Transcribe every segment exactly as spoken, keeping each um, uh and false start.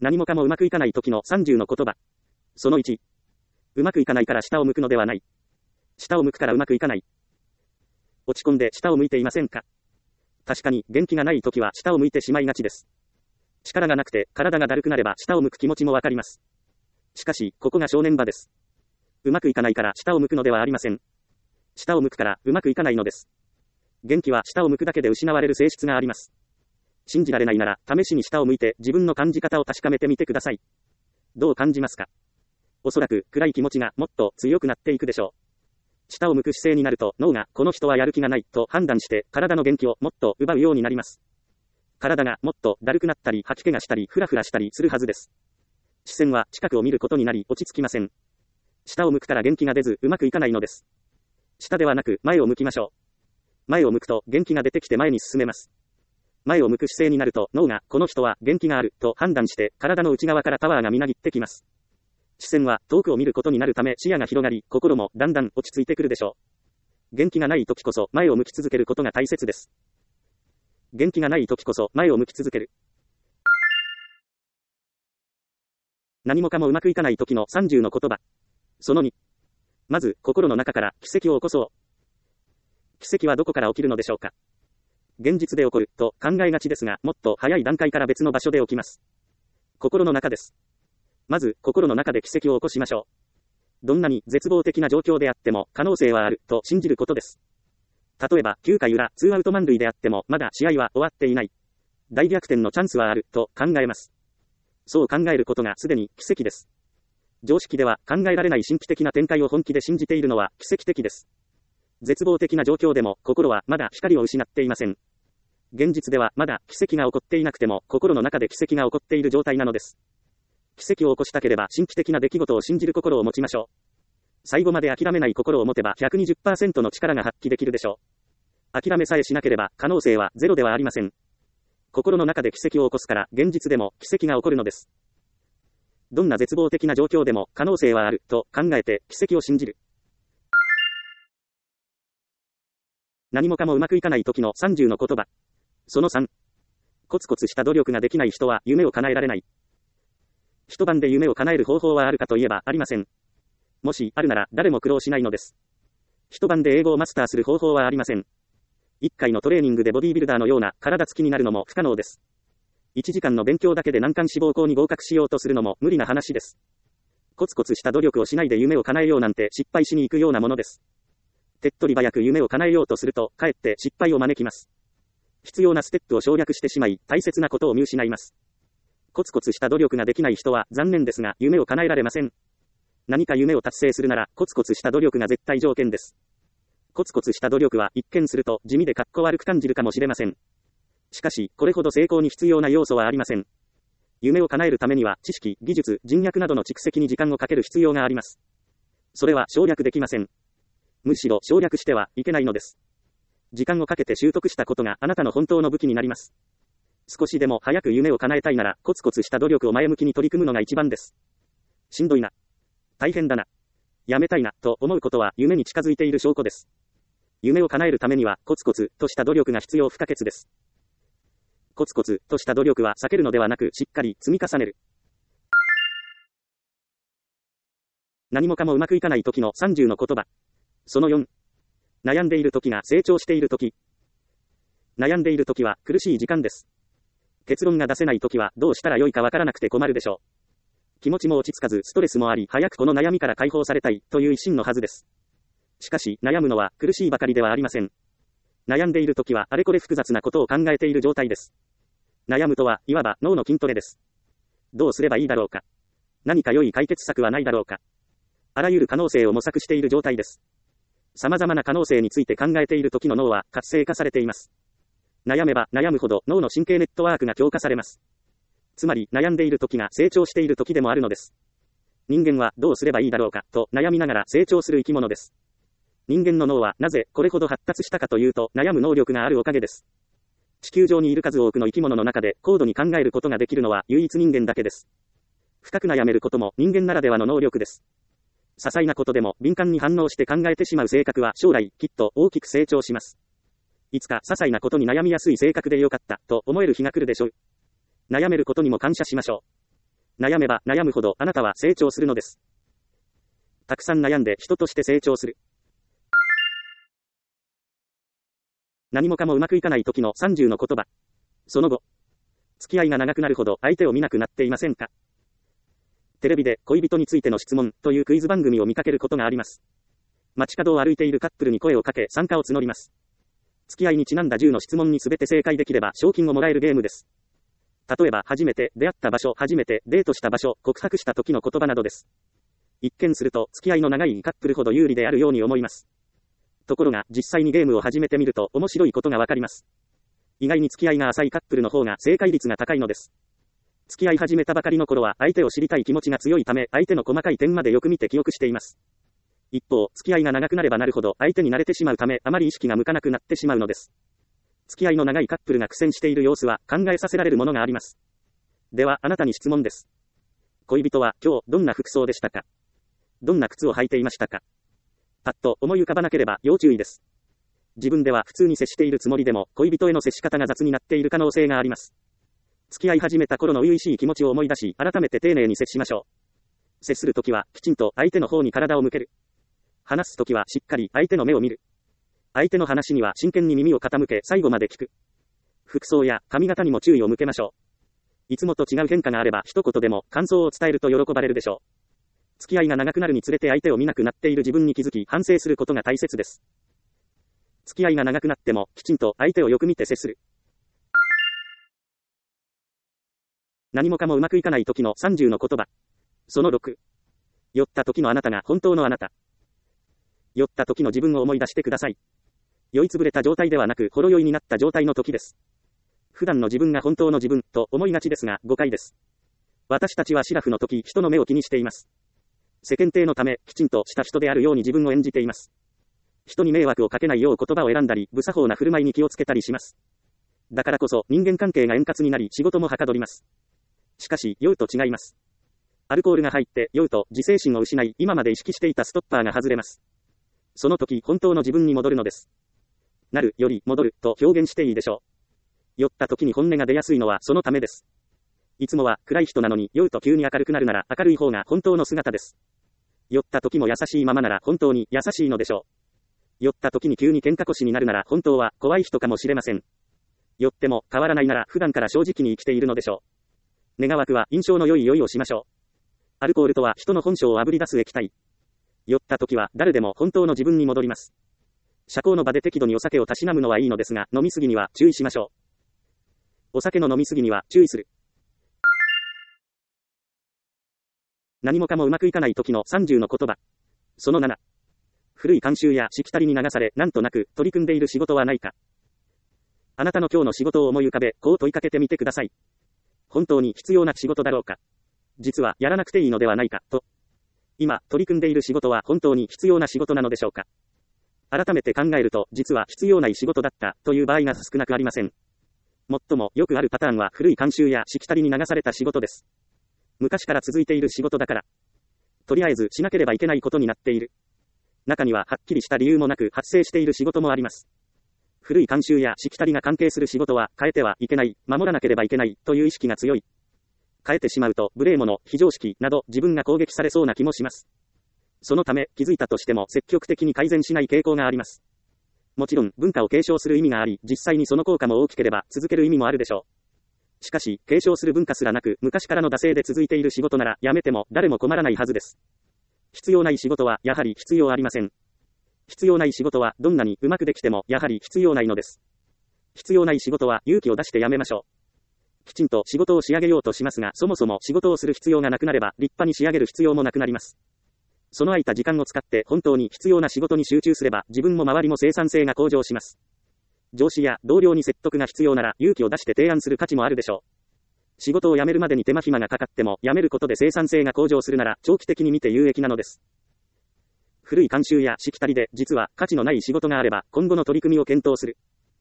何もかもうまくいかない時のさんじゅうの言葉。そのいち。うまくいかないから下を向くのではない。下を向くからうまくいかない。落ち込んで下を向いていませんか？確かに元気がない時は下を向いてしまいがちです。力がなくて体がだるくなれば下を向く気持ちもわかります。しかし、ここが正念場です。うまくいかないから下を向くのではありません。下を向くからうまくいかないのです。元気は下を向くだけで失われる性質があります。信じられないなら試しに下を向いて自分の感じ方を確かめてみてください。どう感じますか？おそらく暗い気持ちがもっと強くなっていくでしょう。下を向く姿勢になると脳がこの人はやる気がないと判断して体の元気をもっと奪うようになります。体がもっとだるくなったり吐き気がしたりフラフラしたりするはずです。視線は近くを見ることになり落ち着きません。下を向くから元気が出ずうまくいかないのです。下ではなく前を向きましょう。前を向くと元気が出てきて前に進めます。前を向く姿勢になると脳がこの人は元気があると判断して体の内側からパワーがみなぎってきます。視線は遠くを見ることになるため視野が広がり心もだんだん落ち着いてくるでしょう。元気がない時こそ前を向き続けることが大切です。元気がない時こそ前を向き続ける。何もかもうまくいかない時のさんじゅうの言葉。そのに。まず心の中から奇跡を起こそう。奇跡はどこから起きるのでしょうか。現実で起こると考えがちですが、もっと早い段階から別の場所で起きます。心の中です。まず心の中で奇跡を起こしましょう。どんなに絶望的な状況であっても可能性はあると信じることです。例えばきゅうかい裏ツーアウト満塁であってもまだ試合は終わっていない。大逆転のチャンスはあると考えます。そう考えることがすでに奇跡です。常識では考えられない神秘的な展開を本気で信じているのは奇跡的です。絶望的な状況でも心はまだ光を失っていません。現実ではまだ奇跡が起こっていなくても心の中で奇跡が起こっている状態なのです。奇跡を起こしたければ神秘的な出来事を信じる心を持ちましょう。最後まで諦めない心を持てば ひゃくにじゅっパーセント の力が発揮できるでしょう。諦めさえしなければ可能性はゼロではありません。心の中で奇跡を起こすから現実でも奇跡が起こるのです。どんな絶望的な状況でも可能性はあると考えて奇跡を信じる。何もかもうまくいかない時のさんじゅうの言葉。そのさん。コツコツした努力ができない人は夢を叶えられない。一晩で夢を叶える方法はあるかといえばありません。もしあるなら誰も苦労しないのです。一晩で英語をマスターする方法はありません。一回のトレーニングでボディービルダーのような体つきになるのも不可能です。一時間の勉強だけで難関志望校に合格しようとするのも無理な話です。コツコツした努力をしないで夢を叶えようなんて失敗しに行くようなものです。手っ取り早く夢を叶えようとするとかえって失敗を招きます。必要なステップを省略してしまい大切なことを見失います。コツコツした努力ができない人は残念ですが夢を叶えられません。何か夢を達成するならコツコツした努力が絶対条件です。コツコツした努力は一見すると地味でかっこ悪く感じるかもしれません。しかしこれほど成功に必要な要素はありません。夢を叶えるためには知識、技術、人脈などの蓄積に時間をかける必要があります。それは省略できません。むしろ省略してはいけないのです。時間をかけて習得したことがあなたの本当の武器になります。少しでも早く夢を叶えたいならコツコツした努力を前向きに取り組むのが一番です。しんどいな、大変だな、やめたいなと思うことは夢に近づいている証拠です。夢を叶えるためにはコツコツとした努力が必要不可欠です。コツコツとした努力は避けるのではなくしっかり積み重ねる。何もかもうまくいかない時のさんじゅうの言葉。そのよん。悩んでいる時が成長している時。悩んでいる時は苦しい時間です。結論が出せない時はどうしたらよいかわからなくて困るでしょう。気持ちも落ち着かずストレスもあり早くこの悩みから解放されたいという一心のはずです。しかし悩むのは苦しいばかりではありません。悩んでいる時はあれこれ複雑なことを考えている状態です。悩むとはいわば脳の筋トレです。どうすればいいだろうか。何か良い解決策はないだろうか。あらゆる可能性を模索している状態です。様々な可能性について考えている時の脳は活性化されています。悩めば悩むほど脳の神経ネットワークが強化されます。つまり悩んでいる時が成長している時でもあるのです。人間はどうすればいいだろうかと悩みながら成長する生き物です。人間の脳はなぜこれほど発達したかというと悩む能力があるおかげです。地球上にいる数多くの生き物の中で高度に考えることができるのは唯一人間だけです。深く悩めることも人間ならではの能力です。些細なことでも敏感に反応して考えてしまう性格は将来きっと大きく成長します。いつか些細なことに悩みやすい性格でよかったと思える日が来るでしょう。悩めることにも感謝しましょ悩めば悩むほどあなたは成長するのです。たくさん悩んで人として成長する。何もかもうまくいかない時のさんじゅうの言葉。その後、付き合いが長くなるほど相手を見なくなっていませんか？テレビで恋人についての質問というクイズ番組を見かけることがあります。街角を歩いているカップルに声をかけ参加を募ります。付き合いにちなんだじゅうの質問にすべて正解できれば賞金をもらえるゲームです。例えば初めて出会った場所、初めてデートした場所、告白した時の言葉などです。一見すると付き合いの長いカップルほど有利であるように思います。ところが実際にゲームを始めてみると面白いことがわかります。意外に付き合いが浅いカップルの方が正解率が高いのです。付き合い始めたばかりの頃は相手を知りたい気持ちが強いため相手の細かい点までよく見て記憶しています。一方、付き合いが長くなればなるほど相手に慣れてしまうためあまり意識が向かなくなってしまうのです。付き合いの長いカップルが苦戦している様子は考えさせられるものがあります。ではあなたに質問です。恋人は今日どんな服装でしたか？どんな靴を履いていましたか？パッと思い浮かばなければ要注意です。自分では普通に接しているつもりでも恋人への接し方が雑になっている可能性があります。付き合い始めた頃の初々しい気持ちを思い出し改めて丁寧に接しましょう。接するときはきちんと相手の方に体を向ける。話すときはしっかり相手の目を見る。相手の話には真剣に耳を傾け最後まで聞く。服装や髪型にも注意を向けましょう。いつもと違う変化があれば一言でも感想を伝えると喜ばれるでしょう。付き合いが長くなるにつれて相手を見なくなっている自分に気づき反省することが大切です。付き合いが長くなってもきちんと相手をよく見て接する。何もかもうまくいかない時のさんじゅうの言葉。そのろく。酔った時のあなたが本当のあなた。酔った時の自分を思い出してください。酔いつぶれた状態ではなくほろ酔いになった状態の時です。普段の自分が本当の自分と思いがちですが誤解です。私たちはシラフの時人の目を気にしています。世間体のためきちんとした人であるように自分を演じています。人に迷惑をかけないよう言葉を選んだり無作法な振る舞いに気をつけたりします。だからこそ人間関係が円滑になり仕事もはかどります。しかし酔うと違います。アルコールが入って酔うと自制心を失い今まで意識していたストッパーが外れます。その時本当の自分に戻るのです。なるより戻ると表現していいでしょう。酔った時に本音が出やすいのはそのためです。いつもは暗い人なのに酔うと急に明るくなるなら明るい方が本当の姿です。酔った時も優しいままなら本当に優しいのでしょう。酔った時に急に喧嘩腰になるなら本当は怖い人かもしれません。酔っても変わらないなら普段から正直に生きているのでしょう。願わくは印象の良い酔いをしましょう。アルコールとは人の本性をあぶり出す液体。酔った時は誰でも本当の自分に戻ります。社交の場で適度にお酒をたしなむのはいいのですが飲みすぎには注意しましょう。お酒の飲みすぎには注意する。何もかもうまくいかない時のさんじゅうの言葉。そのなな。古い慣習やしきたりに流されなんとなく取り組んでいる仕事はないか。あなたの今日の仕事を思い浮かべこう問いかけてみてください。本当に必要な仕事だろうか。実はやらなくていいのではないかと。今取り組んでいる仕事は本当に必要な仕事なのでしょうか。改めて考えると実は必要ない仕事だったという場合が少なくありません。最もよくあるパターンは古い慣習やしきたりに流された仕事です。昔から続いている仕事だから。とりあえずしなければいけないことになっている。中にははっきりした理由もなく発生している仕事もあります。古い慣習やしきたりが関係する仕事は変えてはいけない、守らなければいけないという意識が強い。変えてしまうと無礼者、非常識など自分が攻撃されそうな気もします。そのため気づいたとしても積極的に改善しない傾向があります。もちろん文化を継承する意味があり、実際にその効果も大きければ続ける意味もあるでしょう。しかし、継承する文化すらなく、昔からの惰性で続いている仕事なら、やめても誰も困らないはずです。必要ない仕事は、やはり必要ありません。必要ない仕事は、どんなにうまくできても、やはり必要ないのです。必要ない仕事は、勇気を出してやめましょう。きちんと仕事を仕上げようとしますが、そもそも仕事をする必要がなくなれば、立派に仕上げる必要もなくなります。その空いた時間を使って本当に必要な仕事に集中すれば自分も周りも生産性が向上します。上司や同僚に説得が必要なら勇気を出して提案する価値もあるでしょう。仕事を辞めるまでに手間暇がかかっても辞めることで生産性が向上するなら長期的に見て有益なのです。古い慣習やしきたりで実は価値のない仕事があれば今後の取り組みを検討する。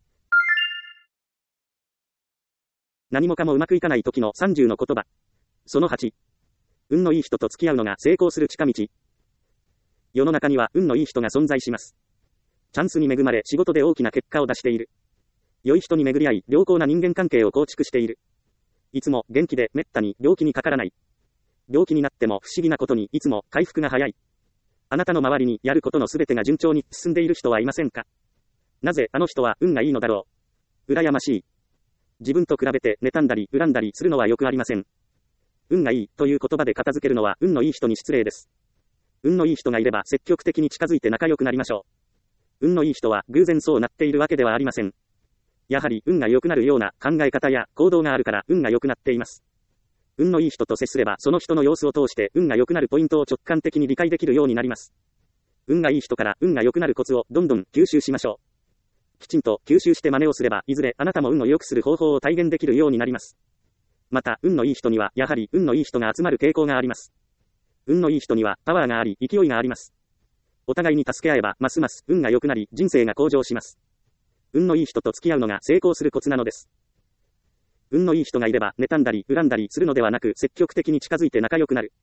何もかもうまくいかない時のさんじゅうの言葉。そのはち。運のいい人と付き合うのが成功する近道。世の中には運のいい人が存在します。チャンスに恵まれ仕事で大きな結果を出している。良い人に巡り合い良好な人間関係を構築している。いつも元気でめったに病気にかからない。 病気になっても不思議なことにいつも回復が早い。あなたの周りにやることのすべてが順調に進んでいる人はいませんか？なぜあの人は運がいいのだろう。羨ましい。自分と比べて妬んだり恨んだりするのはよくありません。運がいいという言葉で片付けるのは運のいい人に失礼です。運のいい人がいれば積極的に近づいて仲良くなりましょう。運のいい人は偶然そうなっているわけではありません。やはり運が良くなるような考え方や行動があるから運が良くなっています。運のいい人と接すればその人の様子を通して運が良くなるポイントを直感的に理解できるようになります。運がいい人から運が良くなるコツをどんどん吸収しましょう。きちんと吸収して真似をすればいずれあなたも運を良くする方法を体現できるようになります。また運のいい人にはやはり運のいい人が集まる傾向があります。運のいい人にはパワーがあり勢いがあります。お互いに助け合えばますます運が良くなり人生が向上します。運のいい人と付き合うのが成功するコツなのです。運のいい人がいれば妬んだり恨んだりするのではなく積極的に近づいて仲良くなる。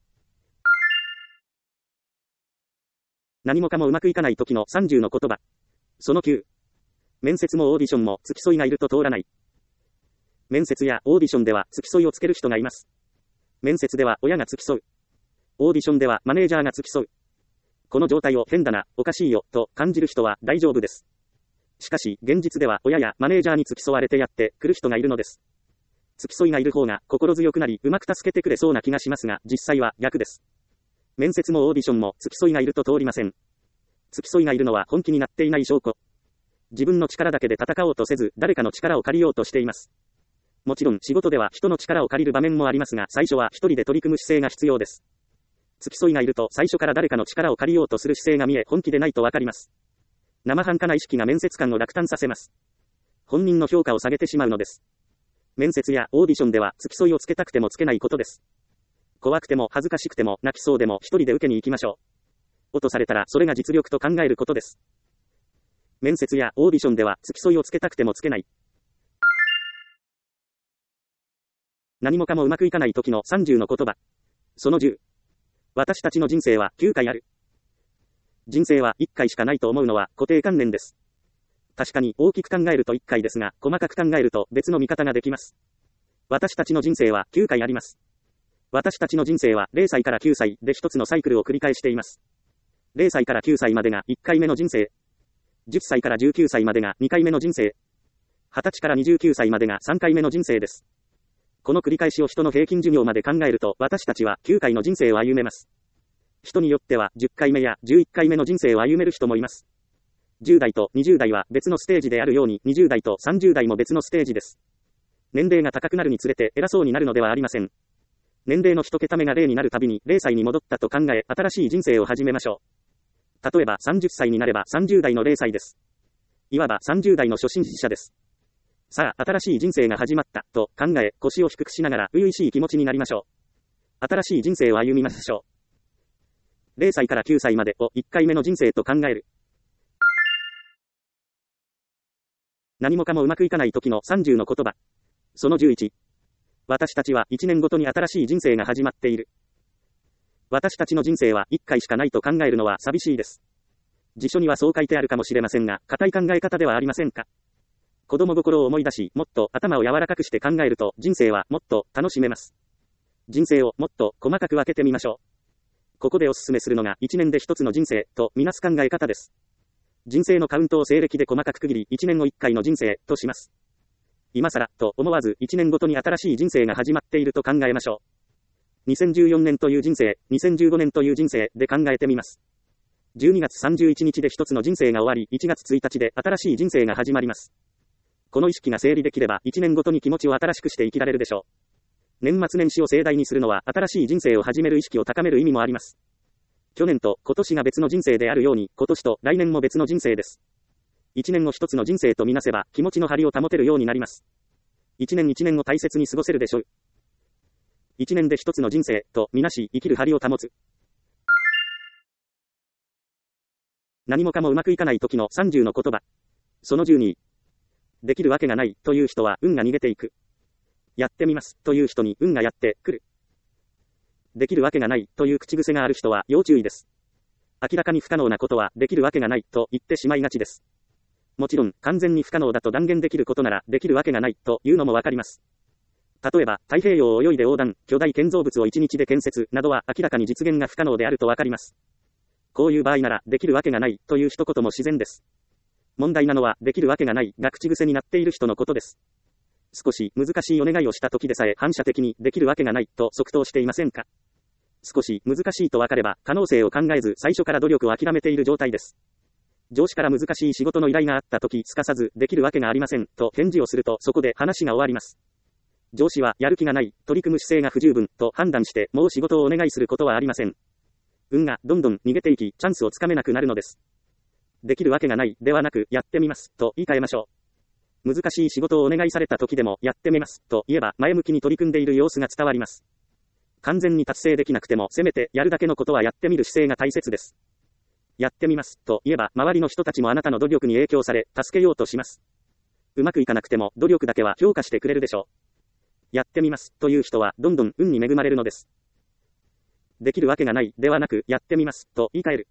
何もかもうまくいかない時のさんじゅうの言葉。そのきゅう。面接もオーディションも付き添いがいると通らない。面接やオーディションでは付き添いをつける人がいます。面接では親が付き添う。オーディションではマネージャーが付き添う。この状態を変だな、おかしいよ、と感じる人は大丈夫です。しかし、現実では親やマネージャーに付き添われてやってくる人がいるのです。付き添いがいる方が心強くなり、うまく助けてくれそうな気がしますが、実際は逆です。面接もオーディションも付き添いがいると通りません。付き添いがいるのは本気になっていない証拠。自分の力だけで戦おうとせず、誰かの力を借りようとしています。もちろん仕事では人の力を借りる場面もありますが、最初は一人で取り組む姿勢が必要です。付き添いがいると最初から誰かの力を借りようとする姿勢が見え、本気でないとわかります。生半可な意識が面接官を落胆させます。本人の評価を下げてしまうのです。面接やオーディションでは付き添いをつけたくてもつけないことです。怖くても恥ずかしくても泣きそうでも一人で受けに行きましょう。落とされたらそれが実力と考えることです。面接やオーディションでは付き添いをつけたくてもつけない。何もかもうまくいかない時のさんじゅうの言葉。そのじゅう。私たちの人生はきゅうかいある。人生はいっかいしかないと思うのは固定観念です。確かに大きく考えるといっかいですが、細かく考えると別の見方ができます。私たちの人生はきゅうかいあります。私たちの人生はれいさいからきゅうさいで一つのサイクルを繰り返しています。れいさいからきゅうさいまでがいっかいめの人生。じゅっさいからじゅうきゅうさいまでがにかいめの人生。はたちからにじゅうきゅうさいまでがさんかいめの人生です。この繰り返しを人の平均寿命まで考えると、私たちはきゅうかいの人生を歩めます。人によってはじゅっかいめやじゅういっかいめの人生を歩める人もいます。じゅうだいとにじゅうだいは別のステージであるように、にじゅうだいとさんじゅうだいも別のステージです。年齢が高くなるにつれて偉そうになるのではありません。年齢の一桁目がれいになるたびにれいさいに戻ったと考え、新しい人生を始めましょう。例えばさんじゅっさいになればさんじゅうだいのれいさいです。いわばさんじゅうだいの初心者です。さあ、新しい人生が始まった、と考え、腰を低くしながら、初々しい気持ちになりましょう。新しい人生を歩みましょう。れいさいからきゅうさいまでをいっかいめの人生と考える。何もかもうまくいかない時のさんじゅうの言葉。そのじゅういち。私たちはいちねんごとに新しい人生が始まっている。私たちの人生はいっかいしかないと考えるのは寂しいです。辞書にはそう書いてあるかもしれませんが、固い考え方ではありませんか。子供心を思い出し、もっと頭を柔らかくして考えると、人生はもっと楽しめます。人生をもっと細かく分けてみましょう。ここでお勧めするのが、いちねんで一つの人生とみなす考え方です。人生のカウントを西暦で細かく区切り、いちねんをいっかいの人生とします。今更と思わず、いちねんごとに新しい人生が始まっていると考えましょう。にせんじゅうよねんという人生、にせんじゅうごねんという人生で考えてみます。じゅうにがつさんじゅういちにちで一つの人生が終わり、いちがつついたちで新しい人生が始まります。この意識が整理できれば、いちねんごとに気持ちを新しくして生きられるでしょう。年末年始を盛大にするのは、新しい人生を始める意識を高める意味もあります。去年と今年が別の人生であるように、今年と来年も別の人生です。いちねんを一つの人生とみなせば、気持ちの張りを保てるようになります。いちねんいちねんを大切に過ごせるでしょう。いちねんで一つの人生とみなし、生きる張りを保つ。何もかもうまくいかない時のさんじゅうの言葉。そのじゅうに。できるわけがないという人は運が逃げていく。やってみますという人に運がやってくる。できるわけがないという口癖がある人は要注意です。明らかに不可能なことはできるわけがないと言ってしまいがちです。もちろん完全に不可能だと断言できることならできるわけがないというのもわかります。 例えば、太平洋を泳いで横断、巨大建造物をいちにちで建設、などは明らかに実現が不可能であるとわかります。こういう場合なら、できるわけがない、という一言も自然です。問題なのは、できるわけがない、が口癖になっている人のことです。少し難しいお願いをした時でさえ反射的にできるわけがない、と即答していませんか。少し難しいとわかれば、可能性を考えず最初から努力を諦めている状態です。上司から難しい仕事の依頼があった時、すかさず、できるわけがありません、と返事をすると、そこで話が終わります。上司は、やる気がない、取り組む姿勢が不十分、と判断して、もう仕事をお願いすることはありません。運が、どんどん逃げていき、チャンスをつかめなくなるのです。できるわけがない、ではなく、やってみます、と言い換えましょう。難しい仕事をお願いされた時でも、やってみます、と言えば、前向きに取り組んでいる様子が伝わります。完全に達成できなくても、せめて、やるだけのことはやってみる姿勢が大切です。やってみます、と言えば、周りの人たちもあなたの努力に影響され、助けようとします。うまくいかなくても、努力だけは評価してくれるでしょう。やってみます、という人は、どんどん運に恵まれるのです。できるわけがない、ではなく、やってみます、と言い換える。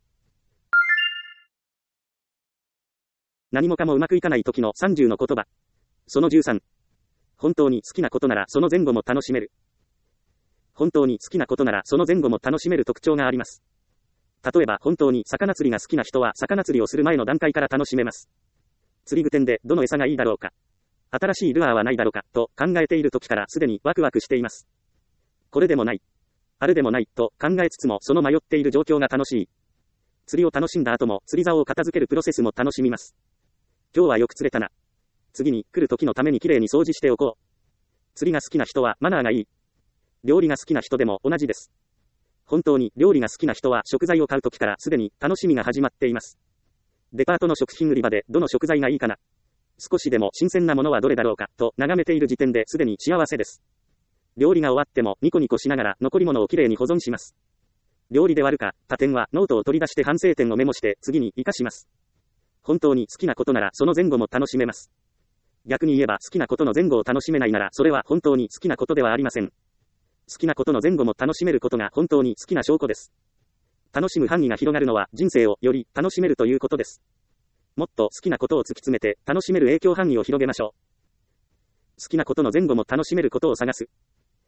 何もかもうまくいかない時のさんじゅうの言葉。そのじゅうさん。本当に好きなことならその前後も楽しめる。本当に好きなことならその前後も楽しめる特徴があります。例えば本当に魚釣りが好きな人は魚釣りをする前の段階から楽しめます。釣り具店でどの餌がいいだろうか。新しいルアーはないだろうか、と考えている時からすでにワクワクしています。これでもない。あれでもない、と考えつつもその迷っている状況が楽しい。釣りを楽しんだ後も釣り竿を片付けるプロセスも楽しみます。今日はよく釣れたな。次に来る時のためにきれいに掃除しておこう。釣りが好きな人はマナーがいい。料理が好きな人でも同じです。本当に料理が好きな人は食材を買う時からすでに楽しみが始まっています。デパートの食品売り場でどの食材がいいかな。少しでも新鮮なものはどれだろうか、と眺めている時点ですでに幸せです。料理が終わってもニコニコしながら残り物をきれいに保存します。料理で悪かった点はノートを取り出して反省点をメモして次に活かします。本当に好きなことならその前後も楽しめます。逆に言えば好きなことの前後を楽しめないならそれは本当に好きなことではありません。好きなことの前後も楽しめることが本当に好きな証拠です。楽しむ範囲が広がるのは人生をより楽しめるということです。もっと好きなことを突き詰めて楽しめる影響範囲を広げましょう。好きなことの前後も楽しめることを探す。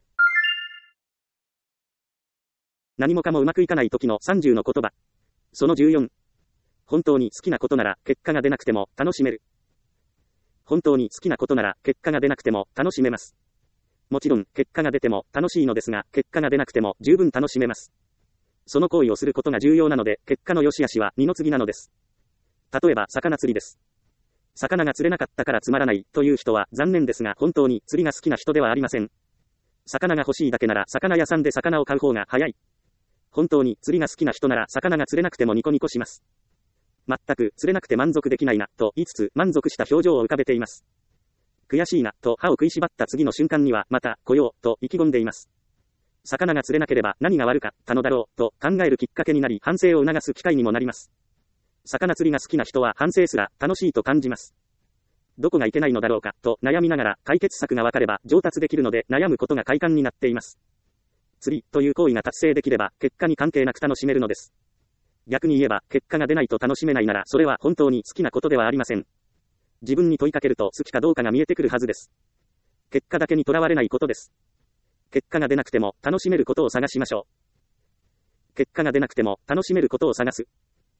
何もかもうまくいかない時のさんじゅうの言葉。そのじゅうよん。本当に好きなことなら結果が出なくても楽しめる。本当に好きなことなら結果が出なくても楽しめます。もちろん結果が出ても楽しいのですが、結果が出なくても十分楽しめます。その行為をすることが重要なので、結果の良し悪しは二の次なのです。例えば魚釣りです。魚が釣れなかったからつまらないという人は残念ですが、本当に釣りが好きな人ではありません。魚が欲しいだけなら魚屋さんで魚を買う方が早い。本当に釣りが好きな人なら魚が釣れなくてもニコニコします。全く釣れなくて満足できないなと言いつつ満足した表情を浮かべています。悔しいなと歯を食いしばった次の瞬間にはまた来ようと意気込んでいます。魚が釣れなければ何が悪かったのだろうと考えるきっかけになり、反省を促す機会にもなります。魚釣りが好きな人は反省すら楽しいと感じます。どこがいけないのだろうかと悩みながら解決策が分かれば上達できるので、悩むことが快感になっています。釣りという行為が達成できれば結果に関係なく楽しめるのです。逆に言えば結果が出ないと楽しめないならそれは本当に好きなことではありません。自分に問いかけると好きかどうかが見えてくるはずです。結果だけにとらわれないことです。結果が出なくても楽しめることを探しましょう。結果が出なくても楽しめることを探す。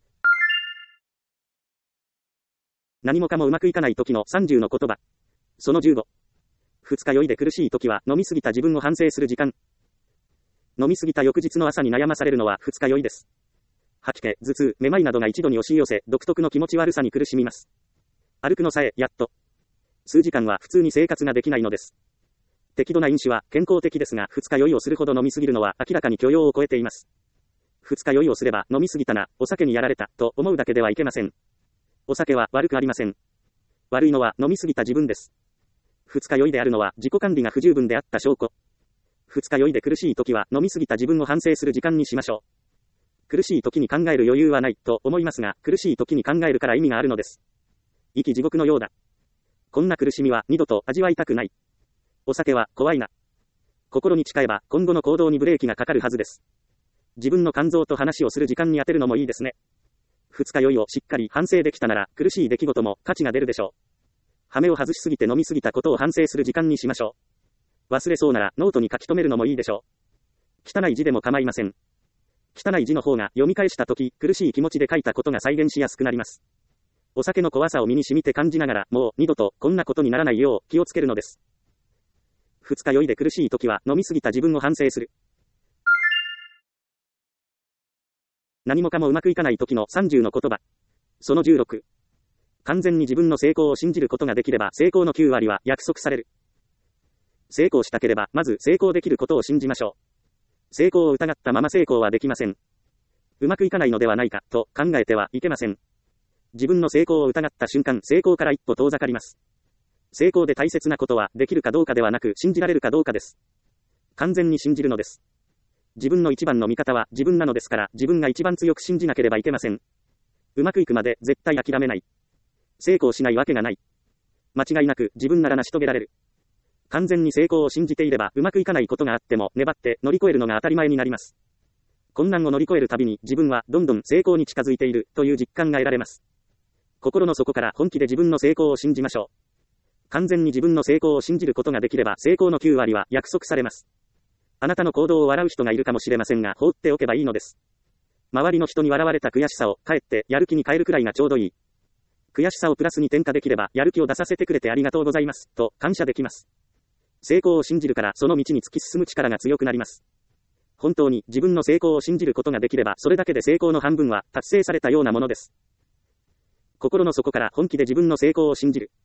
何もかもうまくいかない時のさんじゅうの言葉。そのじゅうご。二日酔いで苦しい時は飲みすぎた自分を反省する時間。飲みすぎた翌日の朝に悩まされるのは二日酔いです。吐き気、頭痛、めまいなどが一度に押し寄せ、独特の気持ち悪さに苦しみます。歩くのさえ、やっと。数時間は普通に生活ができないのです。適度な飲酒は健康的ですが、二日酔いをするほど飲みすぎるのは明らかに許容を超えています。二日酔いをすれば飲みすぎたな、お酒にやられた、と思うだけではいけません。お酒は悪くありません。悪いのは飲みすぎた自分です。二日酔いであるのは自己管理が不十分であった証拠。二日酔いで苦しい時は飲みすぎた自分を反省する時間にしましょう。苦しい時に考える余裕はないと思いますが、苦しい時に考えるから意味があるのです。生き地獄のようだ。こんな苦しみは二度と味わいたくない。お酒は怖いな。心に誓えば今後の行動にブレーキがかかるはずです。自分の肝臓と話をする時間に当てるのもいいですね。二日酔いをしっかり反省できたなら苦しい出来事も価値が出るでしょう。羽目を外しすぎて飲みすぎたことを反省する時間にしましょう。 忘れそうならノートに書き留めるのもいいでしょう。汚い字でも構いません。汚い字の方が読み返したとき、苦しい気持ちで書いたことが再現しやすくなります。お酒の怖さを身に染みて感じながら、もう二度とこんなことにならないよう気をつけるのです。二日酔いで苦しいときは飲みすぎた自分を反省する。何もかもうまくいかないときのさんじゅうの言葉。そのじゅうろく。完全に自分の成功を信じることができれば成功のきゅうわりは約束される。成功したければまず成功できることを信じましょう。成功を疑ったまま成功はできません。うまくいかないのではないかと考えてはいけません。自分の成功を疑った瞬間、成功から一歩遠ざかります。成功で大切なことはできるかどうかではなく信じられるかどうかです。完全に信じるのです。自分の一番の味方は自分なのですから自分が一番強く信じなければいけません。うまくいくまで絶対諦めない。成功しないわけがない。間違いなく自分なら成し遂げられる。完全に成功を信じていればうまくいかないことがあっても粘って乗り越えるのが当たり前になります。困難を乗り越えるたびに自分はどんどん成功に近づいているという実感が得られます。心の底から本気で自分の成功を信じましょう。完全に自分の成功を信じることができれば成功のきゅうわりは約束されます。あなたの行動を笑う人がいるかもしれませんが放っておけばいいのです。周りの人に笑われた悔しさをかえってやる気に変えるくらいがちょうどいい。悔しさをプラスに転化できればやる気を出させてくれてありがとうございますと感謝できます。成功を信じるからその道に突き進む力が強くなります。本当に自分の成功を信じることができればそれだけで成功の半分は達成されたようなものです。心の底から本気で自分の成功を信じる。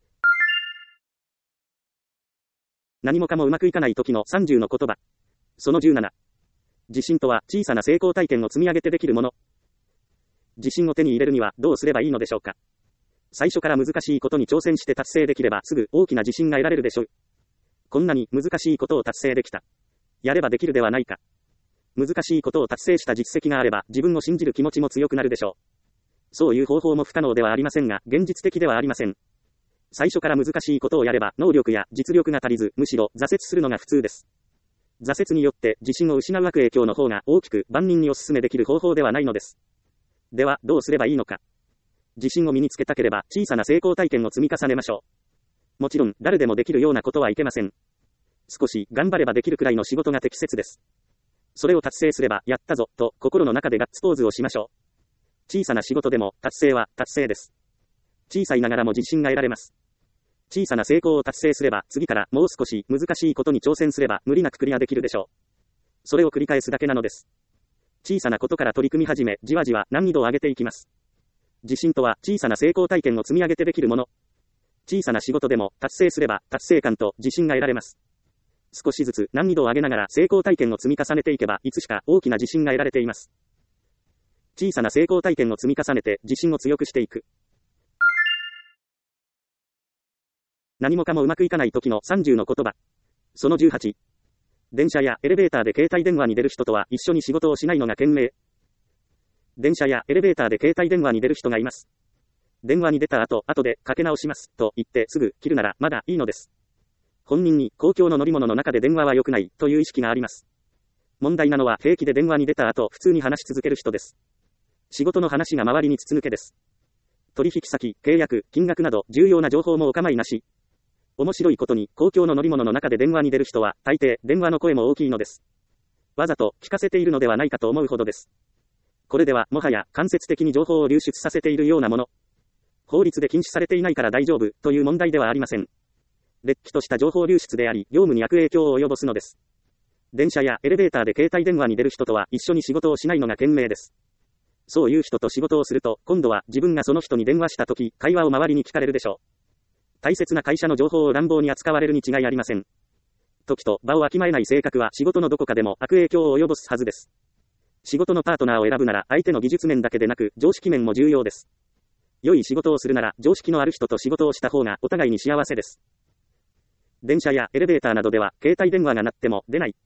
何もかもうまくいかない時のさんじゅうの言葉。そのじゅうなな。自信とは小さな成功体験を積み上げてできるもの。自信を手に入れるにはどうすればいいのでしょうか。最初から難しいことに挑戦して達成できればすぐ大きな自信が得られるでしょう。こんなに難しいことを達成できた。やればできるではないか。難しいことを達成した実績があれば自分を信じる気持ちも強くなるでしょう。そういう方法も不可能ではありませんが現実的ではありません。最初から難しいことをやれば能力や実力が足りずむしろ挫折するのが普通です。挫折によって自信を失う悪影響の方が大きく万人にお勧めできる方法ではないのです。ではどうすればいいのか。自信を身につけたければ小さな成功体験を積み重ねましょう。もちろん誰でもできるようなことはいけません。少し頑張ればできるくらいの仕事が適切です。それを達成すればやったぞと心の中でガッツポーズをしましょう。小さな仕事でも達成は達成です。小さいながらも自信が得られます。小さな成功を達成すれば次からもう少し難しいことに挑戦すれば無理なくクリアできるでしょう。それを繰り返すだけなのです。小さなことから取り組み始めじわじわ難易度を上げていきます。自信とは小さな成功体験を積み上げてできるもの。小さな仕事でも達成すれば達成感と自信が得られます。少しずつ難易度を上げながら成功体験を積み重ねていけばいつしか大きな自信が得られています。小さな成功体験を積み重ねて自信を強くしていく。何もかもうまくいかない時のさんじゅうの言葉。そのじゅうはち。電車やエレベーターで携帯電話に出る人とは一緒に仕事をしないのが賢明。電車やエレベーターで携帯電話に出る人がいます。電話に出た後、後でかけ直しますと言ってすぐ切るならまだいいのです。本人に公共の乗り物の中で電話は良くないという意識があります。問題なのは平気で電話に出た後普通に話し続ける人です。仕事の話が周りに筒抜けです。取引先、契約、金額など重要な情報もお構いなし。面白いことに公共の乗り物の中で電話に出る人は大抵電話の声も大きいのです。わざと聞かせているのではないかと思うほどです。これではもはや間接的に情報を流出させているようなもの。法律で禁止されていないから大丈夫という問題ではありません。れっきとした情報流出であり、業務に悪影響を及ぼすのです。電車やエレベーターで携帯電話に出る人とは一緒に仕事をしないのが賢明です。そういう人と仕事をすると、今度は自分がその人に電話したとき、会話を周りに聞かれるでしょう。大切な会社の情報を乱暴に扱われるに違いありません。時と場をわきまえない性格は仕事のどこかでも悪影響を及ぼすはずです。仕事のパートナーを選ぶなら相手の技術面だけでなく常識面も重要です。良い仕事をするなら常識のある人と仕事をした方がお互いに幸せです。電車やエレベーターなどでは携帯電話が鳴っても出ない。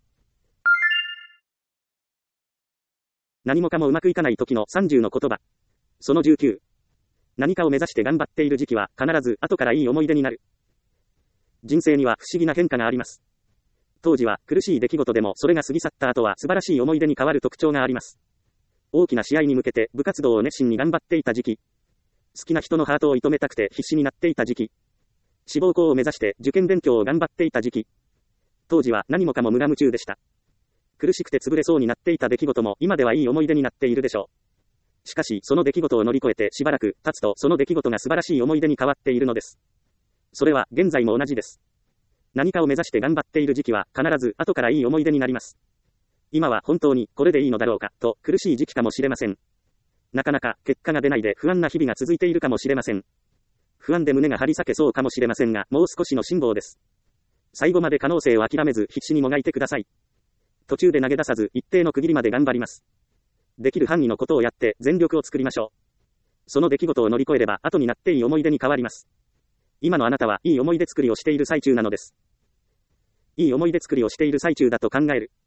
何もかもうまくいかない時のさんじゅうの言葉。そのじゅうきゅう。何かを目指して頑張っている時期は必ず後からいい思い出になる。人生には不思議な変化があります。当時は苦しい出来事でもそれが過ぎ去った後は素晴らしい思い出に変わる特徴があります。大きな試合に向けて部活動を熱心に頑張っていた時期。好きな人のハートを射止めたくて必死になっていた時期。志望校を目指して受験勉強を頑張っていた時期。 当時は何もかも無我夢中でした。苦しくて潰れそうになっていた出来事も今ではいい思い出になっているでしょう。しかし、その出来事を乗り越えてしばらく経つと、その出来事が素晴らしい思い出に変わっているのです。それは現在も同じです。何かを目指して頑張っている時期は必ず後からいい思い出になります。今は本当にこれでいいのだろうかと苦しい時期かもしれません。なかなか結果が出ないで不安な日々が続いているかもしれません。不安で胸が張り裂けそうかもしれませんが、もう少しの辛抱です。最後まで可能性を諦めず必死にもがいてください。途中で投げ出さず一定の区切りまで頑張ります。できる範囲のことをやって全力を作りましょう。その出来事を乗り越えれば後になっていい思い出に変わります。今のあなたはいい思い出作りをしている最中なのです。いい思い出作りをしている最中だと考える。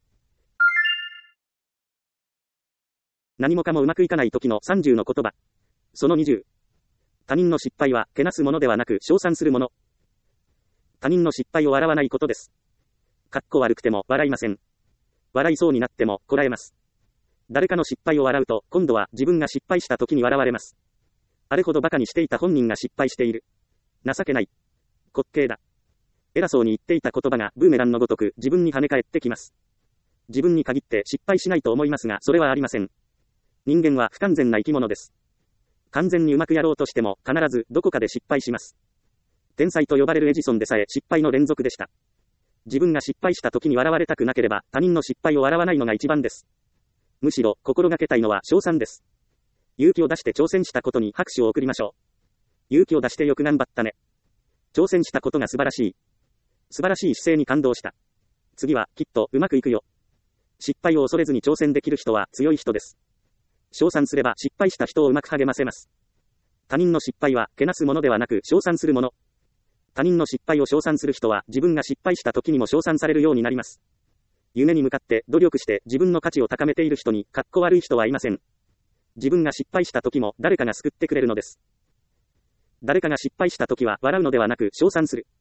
何もかもうまくいかない時のさんじゅうの言葉。そのにじゅう。他人の失敗はけなすものではなく称賛するもの。他人の失敗を笑わないことです。かっこ悪くても笑いません。笑いそうになってもこらえます。誰かの失敗を笑うと、今度は自分が失敗した時に笑われます。あれほど馬鹿にしていた本人が失敗している。情けない。滑稽だ。偉そうに言っていた言葉がブーメランのごとく自分に跳ね返ってきます。自分に限って失敗しないと思いますが、それはありません。人間は不完全な生き物です。完全にうまくやろうとしても必ずどこかで失敗します。天才と呼ばれるエジソンでさえ失敗の連続でした。自分が失敗した時に笑われたくなければ他人の失敗を笑わないのが一番です。むしろ心がけたいのは称賛です。勇気を出して挑戦したことに拍手を送りましょう。勇気を出してよく頑張ったね。挑戦したことが素晴らしい。素晴らしい姿勢に感動した。次はきっとうまくいくよ。失敗を恐れずに挑戦できる人は強い人です。称賛すれば失敗した人をうまく励ませます。他人の失敗はけなすものではなく称賛するもの。他人の失敗を称賛する人は自分が失敗した時にも称賛されるようになります。夢に向かって努力して自分の価値を高めている人にかっこ悪い人はいません。自分が失敗した時も誰かが救ってくれるのです。誰かが失敗した時は笑うのではなく称賛する。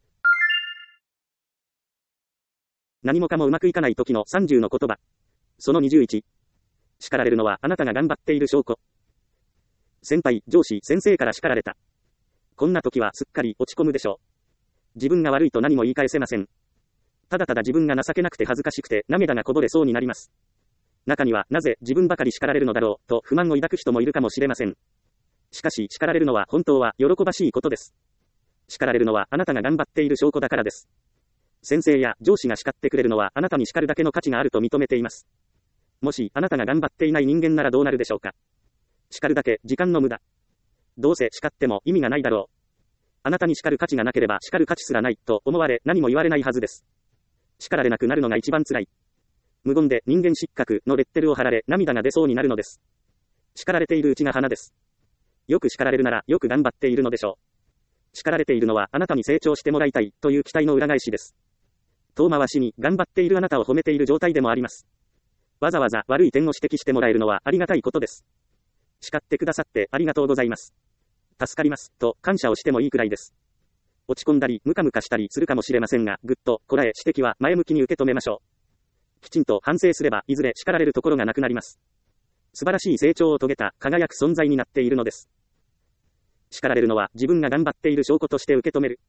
何もかもうまくいかない時のさんじゅうの言葉。そのにじゅういち。叱られるのはあなたが頑張っている証拠。先輩、上司、先生から叱られた。こんな時はすっかり落ち込むでしょう。自分が悪いと何も言い返せません。ただただ自分が情けなくて恥ずかしくて涙がこぼれそうになります。中にはなぜ自分ばかり叱られるのだろうと不満を抱く人もいるかもしれません。しかし叱られるのは本当は喜ばしいことです。叱られるのはあなたが頑張っている証拠だからです。先生や上司が叱ってくれるのはあなたに叱るだけの価値があると認めています。もしあなたが頑張っていない人間ならどうなるでしょうか。叱るだけ時間の無駄。どうせ叱っても意味がないだろう。あなたに叱る価値がなければ叱る価値すらないと思われ何も言われないはずです。叱られなくなるのが一番辛い。無言で人間失格のレッテルを貼られ涙が出そうになるのです。叱られているうちが花です。よく叱られるならよく頑張っているのでしょう。叱られているのはあなたに成長してもらいたいという期待の裏返しです。遠回しに頑張っているあなたを褒めている状態でもあります。わざわざ悪い点を指摘してもらえるのはありがたいことです。叱ってくださってありがとうございます。助かります、と感謝をしてもいいくらいです。落ち込んだり、ムカムカしたりするかもしれませんが、ぐっとこらえ指摘は前向きに受け止めましょう。きちんと反省すれば、いずれ叱られるところがなくなります。素晴らしい成長を遂げた、輝く存在になっているのです。叱られるのは自分が頑張っている証拠として受け止める。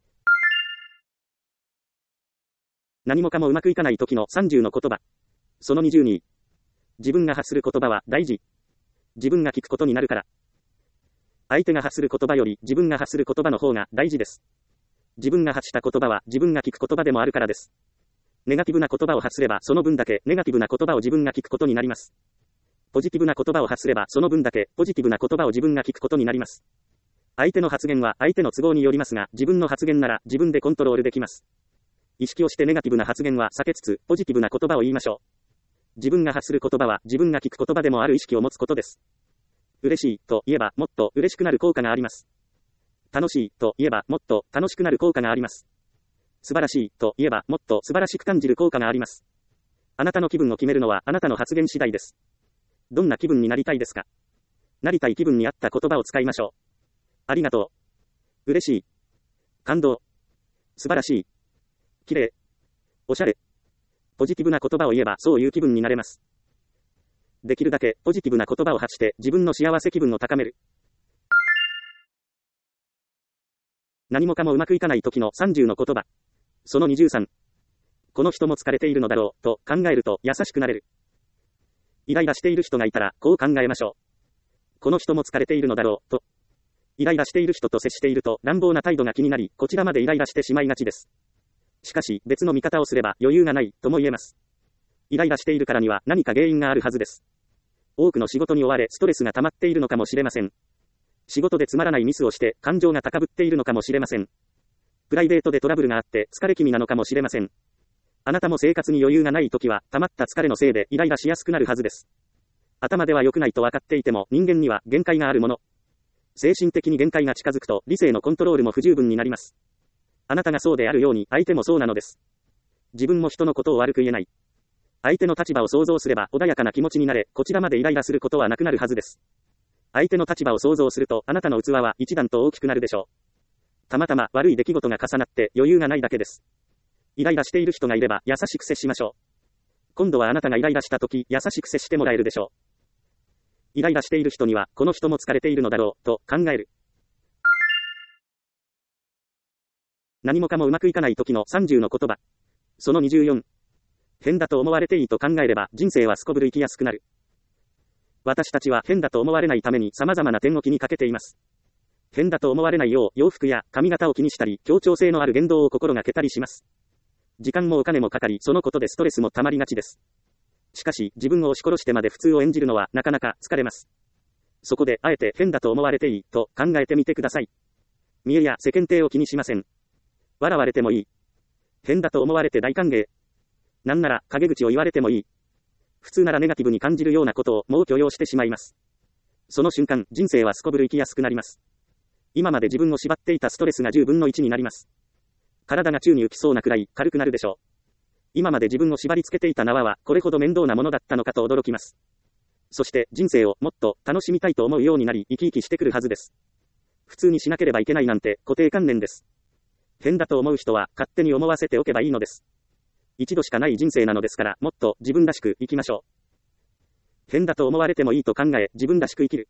何もかもうまくいかない時のさんじゅうの言葉。そのにじゅうに。自分が発する言葉は大事。自分が聞くことになるから。相手が発する言葉より自分が発する言葉の方が大事です。自分が発した言葉は自分が聞く言葉でもあるからです。ネガティブな言葉を発すればその分だけネガティブな言葉を自分が聞くことになります。ポジティブな言葉を発すればその分だけポジティブな言葉を自分が聞くことになります。相手の発言は相手の都合によりますが、自分の発言なら自分でコントロールできます。意識をしてネガティブな発言は避けつつ、ポジティブな言葉を言いましょう。自分が発する言葉は自分が聞く言葉でもある意識を持つことです。嬉しいと言えばもっと嬉しくなる効果があります。楽しいと言えばもっと楽しくなる効果があります。素晴らしいと言えばもっと素晴らしく感じる効果があります。あなたの気分を決めるのはあなたの発言次第です。どんな気分になりたいですか？なりたい気分に合った言葉を使いましょう。ありがとう。嬉しい。感動。素晴らしい。綺麗。おしゃれ。ポジティブな言葉を言えばそういう気分になれます。できるだけポジティブな言葉を発して自分の幸せ気分を高める。何もかもうまくいかない時のさんじゅうの言葉。そのにじゅうさん。 この人も疲れているのだろう、と考えると優しくなれる。イライラしている人がいたら、こう考えましょう。この人も疲れているのだろう、と。イライラしている人と接していると乱暴な態度が気になり、こちらまでイライラしてしまいがちです。しかし、別の見方をすれば余裕がない、とも言えます。イライラしているからには何か原因があるはずです。多くの仕事に追われストレスが溜まっているのかもしれません。仕事でつまらないミスをして感情が高ぶっているのかもしれません。プライベートでトラブルがあって疲れ気味なのかもしれません。あなたも生活に余裕がないときは、溜まった疲れのせいでイライラしやすくなるはずです。頭では良くないと分かっていても、人間には限界があるもの。精神的に限界が近づくと、理性のコントロールも不十分になります。あなたがそうであるように、相手もそうなのです。自分も人のことを悪く言えない。相手の立場を想像すれば、穏やかな気持ちになれ、こちらまでイライラすることはなくなるはずです。相手の立場を想像すると、あなたの器は一段と大きくなるでしょう。たまたま悪い出来事が重なって余裕がないだけです。イライラしている人がいれば優しく接しましょう。今度はあなたがイライラしたとき、優しく接してもらえるでしょう。イライラしている人には、この人も疲れているのだろう、と考える。何もかもうまくいかない時のさんじゅうの言葉。そのにじゅうよん。変だと思われていいと考えれば人生はすこぶる生きやすくなる。私たちは変だと思われないために様々な点を気にかけています。変だと思われないよう洋服や髪型を気にしたり、協調性のある言動を心がけたりします。時間もお金もかかり、そのことでストレスも溜まりがちです。しかし、自分を押し殺してまで普通を演じるのはなかなか疲れます。そこで、あえて変だと思われていいと考えてみてください。見栄や世間体を気にしません。笑われてもいい。変だと思われて大歓迎。なんなら、陰口を言われてもいい。普通ならネガティブに感じるようなことをもう許容してしまいます。その瞬間、人生はすこぶる生きやすくなります。今まで自分を縛っていたストレスがじゅうぶんのいちになります。体が宙に浮きそうなくらい軽くなるでしょう。今まで自分を縛り付けていた縄はこれほど面倒なものだったのかと驚きます。そして人生をもっと楽しみたいと思うようになり生き生きしてくるはずです。普通にしなければいけないなんて固定観念です。変だと思う人は勝手に思わせておけばいいのです。一度しかない人生なのですからもっと自分らしく生きましょう。変だと思われてもいいと考え自分らしく生きる。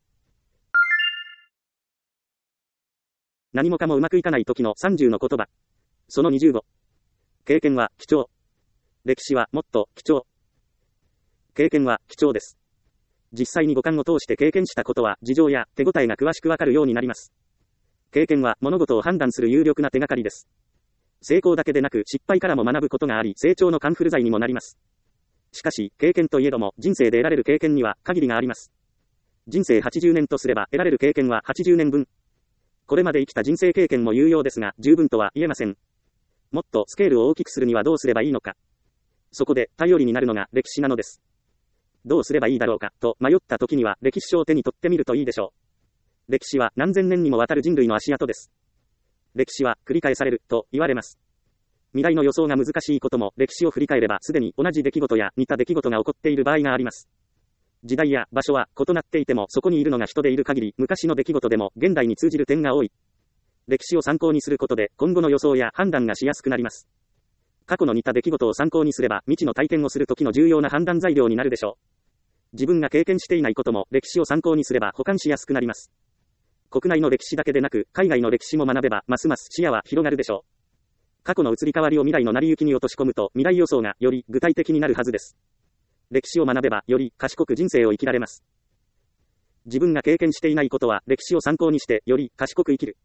何もかもうまくいかない時のさんじゅうの言葉。そのにじゅうご。経験は貴重。歴史はもっと貴重。経験は貴重です。実際に五感を通して経験したことは事情や手応えが詳しくわかるようになります。経験は物事を判断する有力な手がかりです。成功だけでなく失敗からも学ぶことがあり成長のカンフル剤にもなります。しかし経験といえども人生で得られる経験には限りがあります。人生はちじゅうねんとすれば得られる経験ははちじゅうねんぶん。これまで生きた人生経験も有用ですが十分とは言えません。もっとスケールを大きくするにはどうすればいいのか。そこで頼りになるのが歴史なのです。どうすればいいだろうかと迷った時には歴史書を手に取ってみるといいでしょう。歴史は何千年にもわたる人類の足跡です。歴史は繰り返されると言われます。未来の予想が難しいことも歴史を振り返ればすでに同じ出来事や似た出来事が起こっている場合があります。時代や場所は異なっていてもそこにいるのが人でいる限り昔の出来事でも現代に通じる点が多い。歴史を参考にすることで今後の予想や判断がしやすくなります。過去の似た出来事を参考にすれば未知の体験をする時の重要な判断材料になるでしょう。自分が経験していないことも歴史を参考にすれば補完しやすくなります。国内の歴史だけでなく海外の歴史も学べばますます視野は広がるでしょう。過去の移り変わりを未来の成り行きに落とし込むと未来予想がより具体的になるはずです。歴史を学べばより賢く人生を生きられます。自分が経験していないことは歴史を参考にしてより賢く生きる。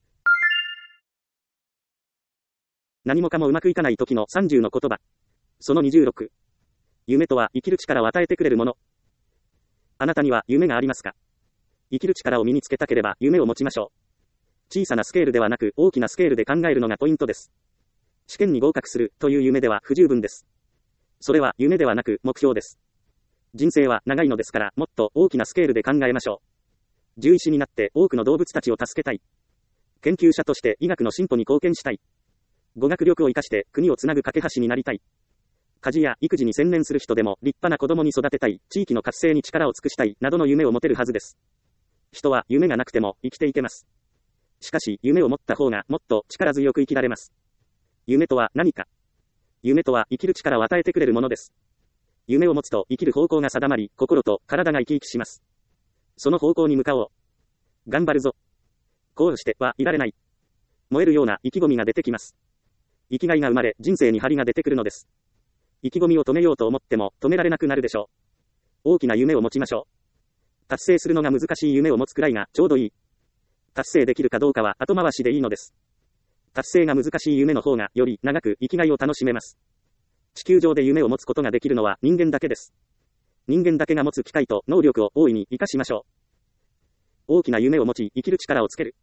何もかもうまくいかない時のさんじゅうの言葉。そのにじゅうろく。夢とは生きる力を与えてくれるもの。あなたには夢がありますか？生きる力を身につけたければ夢を持ちましょう。小さなスケールではなく大きなスケールで考えるのがポイントです。試験に合格するという夢では不十分です。それは夢ではなく目標です。人生は長いのですからもっと大きなスケールで考えましょう。獣医師になって多くの動物たちを助けたい。研究者として医学の進歩に貢献したい。語学力を活かして国をつなぐ架け橋になりたい。家事や育児に専念する人でも立派な子供に育てたい、地域の活性に力を尽くしたい、などの夢を持てるはずです。人は夢がなくても生きていけます。しかし夢を持った方がもっと力強く生きられます。夢とは何か。夢とは生きる力を与えてくれるものです。夢を持つと生きる方向が定まり、心と体が生き生きします。その方向に向かおう。頑張るぞ。こうしてはいられない。燃えるような意気込みが出てきます。 生きがいが生まれ、人生に張りが出てくるのです。意気込みを止めようと思っても、止められなくなるでしょう。大きな夢を持ちましょう。達成するのが難しい夢を持つくらいがちょうどいい。達成できるかどうかは後回しでいいのです。達成が難しい夢の方がより長く生きがいを楽しめます。地球上で夢を持つことができるのは人間だけです。人間だけが持つ機会と能力を大いに活かしましょう。大きな夢を持ち生きる力をつける。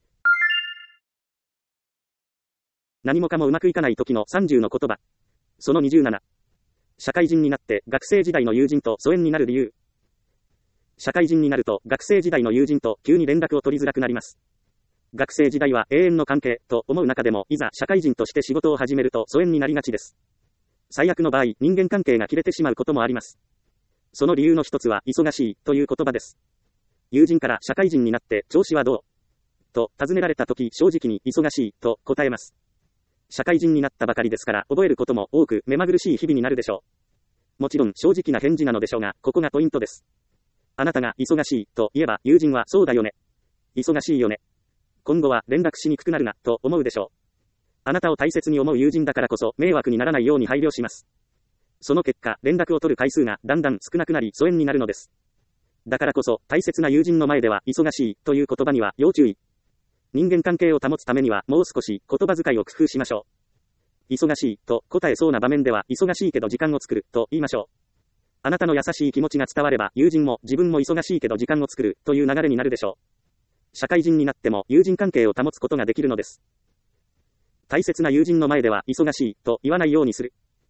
何もかもうまくいかない時のさんじゅうの言葉。そのにじゅうなな。社会人になって学生時代の友人と疎遠になる理由。社会人になると学生時代の友人と急に連絡を取りづらくなります。学生時代は永遠の関係と思う中でも、いざ社会人として仕事を始めると疎遠になりがちです。最悪の場合、人間関係が切れてしまうこともあります。その理由の一つは忙しいという言葉です。友人から社会人になって調子はどうと尋ねられたとき、正直に忙しいと答えます。社会人になったばかりですから覚えることも多く目まぐるしい日々になるでしょう。もちろん正直な返事なのでしょうが、ここがポイントです。あなたが忙しいと言えば友人はそうだよね。忙しいよね。今後は連絡しにくくなるなと思うでしょう。あなたを大切に思う友人だからこそ迷惑にならないように配慮します。その結果、連絡を取る回数がだんだん少なくなり疎遠になるのです。だからこそ大切な友人の前では忙しいという言葉には要注意。人間関係を保つためにはもう少し言葉遣いを工夫しましょう。忙しいと答えそうな場面では忙しいけど時間を作ると言いましょう。あなたの優しい気持ちが伝われば友人も自分も忙しいけど時間を作るという流れになるでしょう。社会人になっても友人関係を保つことができるのです。大切な友人の前では忙しいと言わないようにする。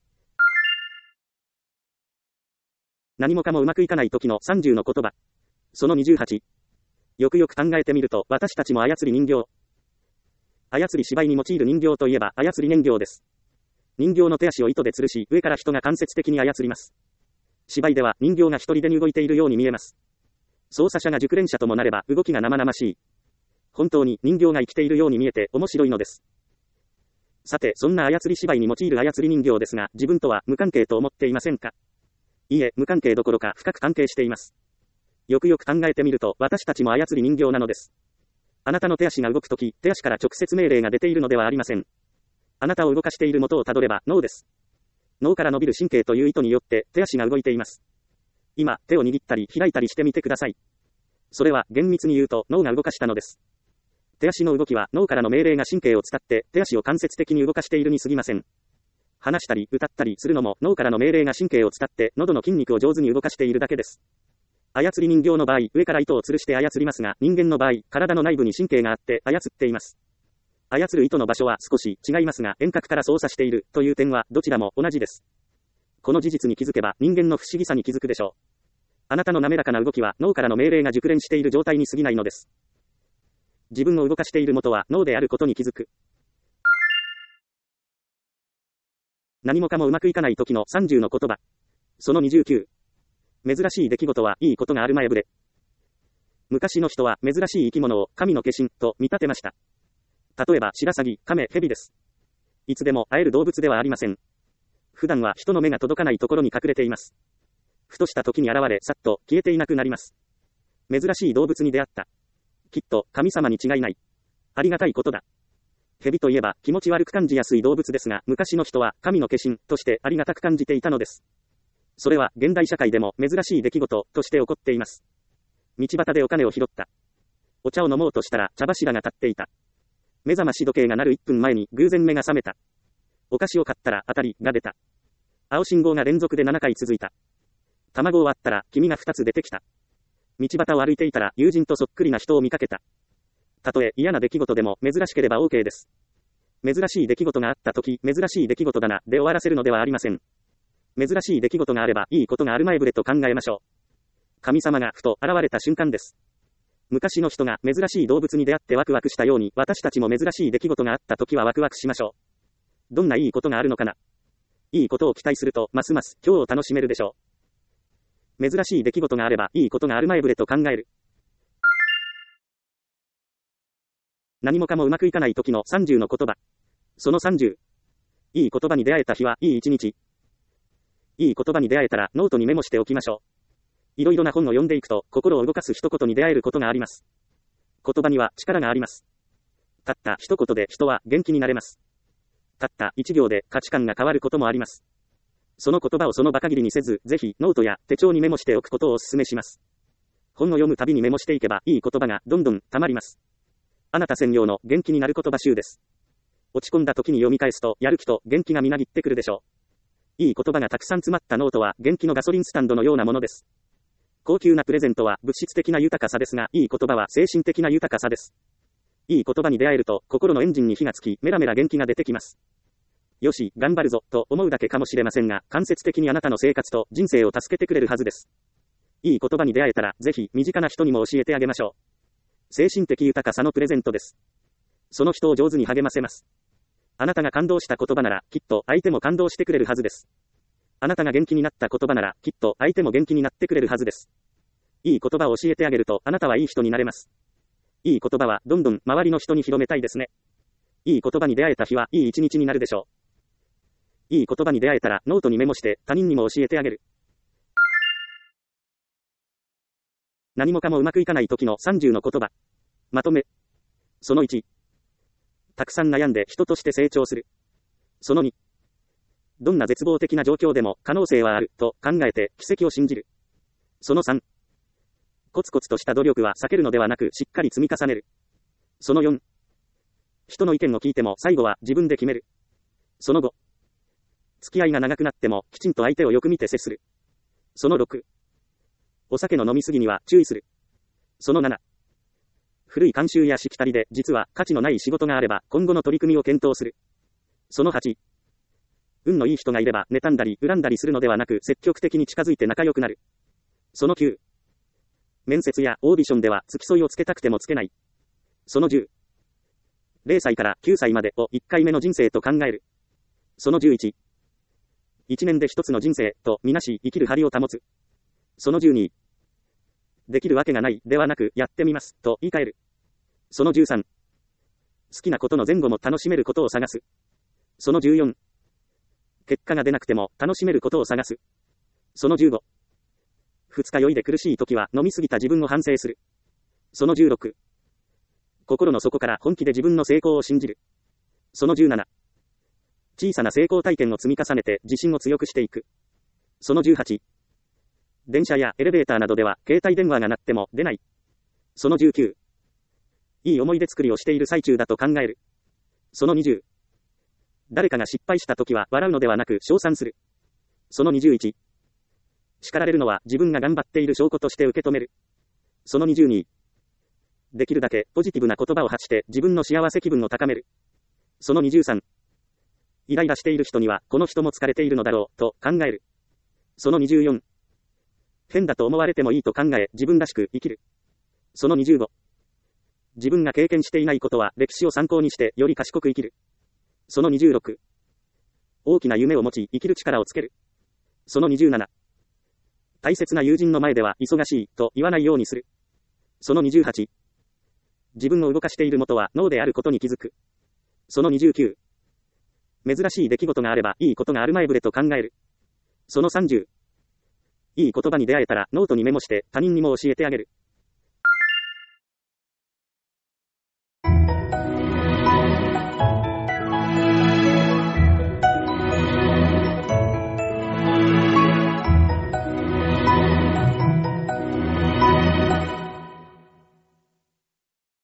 何もかもうまくいかない時のさんじゅうの言葉。そのにじゅうはち。よくよく考えてみると、私たちも操り人形。操り芝居に用いる人形といえば操り人形です。人形の手足を糸で吊るし、上から人が間接的に操ります。芝居では人形が一人でに動いているように見えます。操作者が熟練者ともなれば動きが生々しい。本当に人形が生きているように見えて面白いのです。さて、そんな操り芝居に用いる操り人形ですが、自分とは無関係と思っていませんか？いいえ、無関係どころか深く関係しています。よくよく考えてみると、私たちも操り人形なのです。あなたの手足が動くとき、手足から直接命令が出ているのではありません。あなたを動かしている元をたどれば脳です。脳から伸びる神経という糸によって手足が動いています。今、手を握ったり開いたりしてみてください。それは厳密に言うと脳が動かしたのです。手足の動きは脳からの命令が神経を伝って手足を間接的に動かしているに過ぎません。話したり歌ったりするのも脳からの命令が神経を伝って喉の筋肉を上手に動かしているだけです。操り人形の場合、上から糸を吊るして操りますが、人間の場合、体の内部に神経があって操っています。操る糸の場所は少し違いますが、遠隔から操作しているという点はどちらも同じです。この事実に気づけば人間の不思議さに気づくでしょう。あなたの滑らかな動きは脳からの命令が熟練している状態に過ぎないのです。自分を動かしている元は脳であることに気づく。何もかもうまくいかない時のさんじゅうの言葉。そのにじゅうきゅう。珍しい出来事はいいことがある前触れ。昔の人は珍しい生き物を神の化身と見立てました。例えば白鷺、亀、蛇です。いつでも会える動物ではありません。普段は人の目が届かないところに隠れています。ふとした時に現れ、さっと消えていなくなります。珍しい動物に出会った。きっと神様に違いない。ありがたいことだ。蛇といえば気持ち悪く感じやすい動物ですが、昔の人は神の化身としてありがたく感じていたのです。それは現代社会でも珍しい出来事として起こっています。道端でお金を拾った。お茶を飲もうとしたら茶柱が立っていた。目覚まし時計が鳴るいっぷんまえに偶然目が覚めた。お菓子を買ったら当たりが出た。青信号が連続でななかい続いた。卵を割ったら黄身がふたつ出てきた。道端を歩いていたら友人とそっくりな人を見かけた。たとえ嫌な出来事でも珍しければ OK です。珍しい出来事があったとき、珍しい出来事だなで終わらせるのではありません。珍しい出来事があればいいことがある前触れと考えましょう。神様がふと現れた瞬間です。昔の人が珍しい動物に出会ってワクワクしたように、私たちも珍しい出来事があったときはワクワクしましょう。どんないいことがあるのかな。いいことを期待すると、ますます今日を楽しめるでしょう。珍しい出来事があればいいことがある前触れと考える。何もかもうまくいかない時のさんじゅうの言葉。そのさんじゅう。いい言葉に出会えた日はいい一日。いい言葉に出会えたらノートにメモしておきましょう。いろいろな本を読んでいくと心を動かす一言に出会えることがあります。言葉には力があります。たった一言で人は元気になれます。 たったいちびょうで価値観が変わることもあります。その言葉をその場限りにせず、ぜひノートや手帳にメモしておくことをお勧めします。本を読むたびにメモしていけば、いい言葉がどんどん溜まります。あなた専用の元気になる言葉集です。落ち込んだ時に読み返すと、やる気と元気がみなぎってくるでしょう。いい言葉がたくさん詰まったノートは、元気のガソリンスタンドのようなものです。高級なプレゼントは物質的な豊かさですが、いい言葉は精神的な豊かさです。いい言葉に出会えると、心のエンジンに火がつき、メラメラ元気が出てきます。よし、頑張るぞ、と思うだけかもしれませんが、間接的にあなたの生活と人生を助けてくれるはずです。いい言葉に出会えたら、ぜひ、身近な人にも教えてあげましょう。精神的豊かさのプレゼントです。その人を上手に励ませます。あなたが感動した言葉なら、きっと相手も感動してくれるはずです。あなたが元気になった言葉なら、きっと相手も元気になってくれるはずです。いい言葉を教えてあげると、あなたはいい人になれます。いい言葉は、どんどん周りの人に広めたいですね。いい言葉に出会えた日は、いい一日になるでしょう。いい言葉に出会えたら、ノートにメモして、他人にも教えてあげる。何もかもうまくいかない時のさんじゅうの言葉。まとめ。そのいち。たくさん悩んで人として成長する。そのに。どんな絶望的な状況でも可能性はあると考えて奇跡を信じる。そのさん。コツコツとした努力は避けるのではなくしっかり積み重ねる。そのよん。人の意見を聞いても最後は自分で決める。そのご。付き合いが長くなってもきちんと相手をよく見て接する。そのろく。お酒の飲みすぎには注意する。そのなな。古い慣習やしきたりで実は価値のない仕事があれば今後の取り組みを検討する。そのはち。運のいい人がいれば妬んだり恨んだりするのではなく積極的に近づいて仲良くなる。そのきゅう。面接やオーディションでは付き添いをつけたくてもつけない。そのじゅう。れいさいからきゅうさいまでをいっかいめの人生と考える。そのじゅういち。いちねんで一つの人生とみなし生きる張りを保つ。そのじゅうに。できるわけがないではなくやってみますと言い換える。そのじゅうさん。好きなことの前後も楽しめることを探す。そのじゅうよん。結果が出なくても楽しめることを探す。そのじゅうご。二日酔いで苦しい時は飲みすぎた自分を反省する。そのじゅうろく。心の底から本気で自分の成功を信じる。そのじゅうなな。小さな成功体験を積み重ねて自信を強くしていく。そのじゅうはち。電車やエレベーターなどでは携帯電話が鳴っても出ない。そのじゅうきゅう。いい思い出作りをしている最中だと考える。そのにじゅう。誰かが失敗した時は笑うのではなく称賛する。そのにじゅういち。叱られるのは自分が頑張っている証拠として受け止める。そのにじゅうに。できるだけポジティブな言葉を発して自分の幸せ気分を高める。そのにじゅうさん。イライラしている人にはこの人も疲れているのだろうと考える。そのにじゅうよん。変だと思われてもいいと考え自分らしく生きる。そのにじゅうご。自分が経験していないことは歴史を参考にしてより賢く生きる。そのにじゅうろく。大きな夢を持ち生きる力をつける。そのにじゅうなな。大切な友人の前では忙しいと言わないようにする。そのにじゅうはち。自分を動かしている元は脳であることに気づく。そのにじゅうきゅう。珍しい出来事があればいいことがある前触れと考える。そのさんじゅう。いい言葉に出会えたらノートにメモして他人にも教えてあげる。